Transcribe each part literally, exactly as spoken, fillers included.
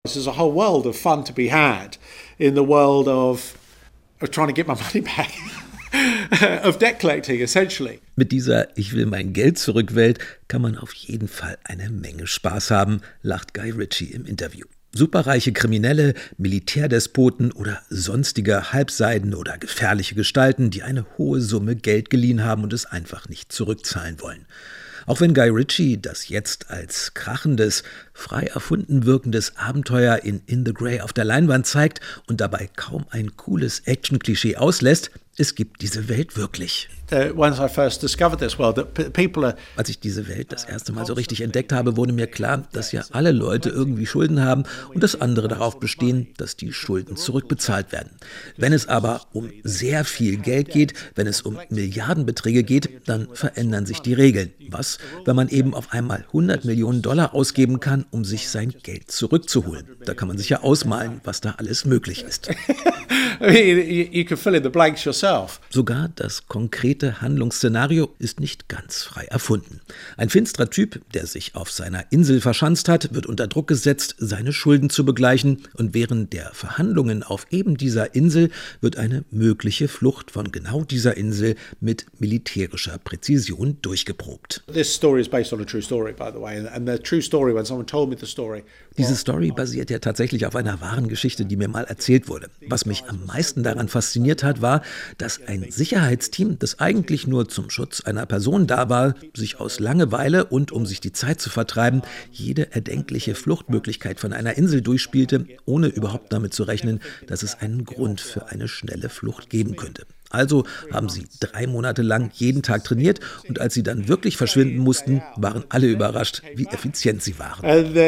There's a whole world of fun to be had in the world of, of trying to get my money back. Of debt collecting, essentially. Mit dieser Ich will mein Geld zurück Welt kann man auf jeden Fall eine Menge Spaß haben, lacht Guy Ritchie im Interview. Superreiche Kriminelle, Militärdespoten oder sonstige halbseidene oder gefährliche Gestalten, die eine hohe Summe Geld geliehen haben und es einfach nicht zurückzahlen wollen. Auch wenn Guy Ritchie das jetzt als krachendes, frei erfunden wirkendes Abenteuer in In the Grey auf der Leinwand zeigt und dabei kaum ein cooles Action-Klischee auslässt, es gibt diese Welt wirklich. Als ich diese Welt das erste Mal so richtig entdeckt habe, wurde mir klar, dass ja alle Leute irgendwie Schulden haben und dass andere darauf bestehen, dass die Schulden zurückbezahlt werden. Wenn es aber um sehr viel Geld geht, wenn es um Milliardenbeträge geht, dann verändern sich die Regeln. Was, wenn man eben auf einmal hundert Millionen Dollar ausgeben kann, um sich sein Geld zurückzuholen? Da kann man sich ja ausmalen, was da alles möglich ist. You can fill in the blanks yourself. Sogar das konkrete Handlungsszenario ist nicht ganz frei erfunden. Ein finsterer Typ, der sich auf seiner Insel verschanzt hat, wird unter Druck gesetzt, seine Schulden zu begleichen, und während der Verhandlungen auf eben dieser Insel wird eine mögliche Flucht von genau dieser Insel mit militärischer Präzision durchgeprobt. This story is based on a true story, by the way, and the true story, when someone told me the story. Diese Story basiert ja tatsächlich auf einer wahren Geschichte, die mir mal erzählt wurde. Was mich am meisten daran fasziniert hat, war, dass ein Sicherheitsteam, das eigentlich nur zum Schutz einer Person da war, sich aus Langeweile und um sich die Zeit zu vertreiben, jede erdenkliche Fluchtmöglichkeit von einer Insel durchspielte, ohne überhaupt damit zu rechnen, dass es einen Grund für eine schnelle Flucht geben könnte. Also haben sie drei Monate lang jeden Tag trainiert, und als sie dann wirklich verschwinden mussten, waren alle überrascht, wie effizient sie waren.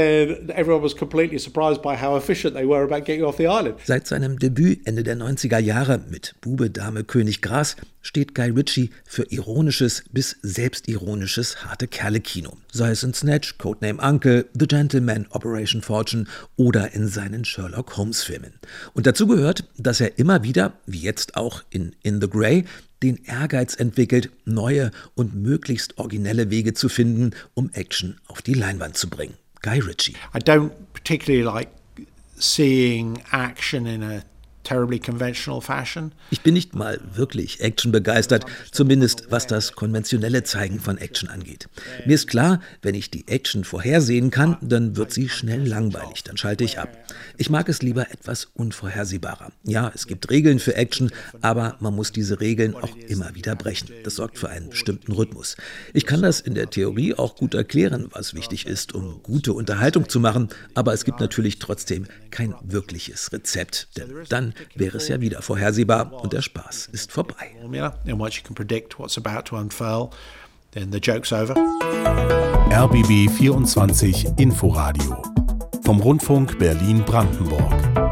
Seit seinem Debüt Ende der neunziger Jahre mit Bube, Dame, König, Gras steht Guy Ritchie für ironisches bis selbstironisches Harte-Kerle-Kino. Sei es in Snatch, Codename Uncle, The Gentleman, Operation Fortune oder in seinen Sherlock-Holmes-Filmen. Und dazu gehört, dass er immer wieder, wie jetzt auch in In the Grey, den Ehrgeiz entwickelt, neue und möglichst originelle Wege zu finden, um Action auf die Leinwand zu bringen. Guy Ritchie. I don't particularly like seeing action in a terribly conventional fashion. Ich bin nicht mal wirklich actionbegeistert, zumindest was das konventionelle Zeigen von Action angeht. Mir ist klar, wenn ich die Action vorhersehen kann, dann wird sie schnell langweilig, dann schalte ich ab. Ich mag es lieber etwas unvorhersehbarer. Ja, es gibt Regeln für Action, aber man muss diese Regeln auch immer wieder brechen. Das sorgt für einen bestimmten Rhythmus. Ich kann das in der Theorie auch gut erklären, was wichtig ist, um gute Unterhaltung zu machen, aber es gibt natürlich trotzdem kein wirkliches Rezept, denn dann wäre es ja wieder vorhersehbar und der Spaß ist vorbei. R B B vierundzwanzig Inforadio vom Rundfunk Berlin-Brandenburg.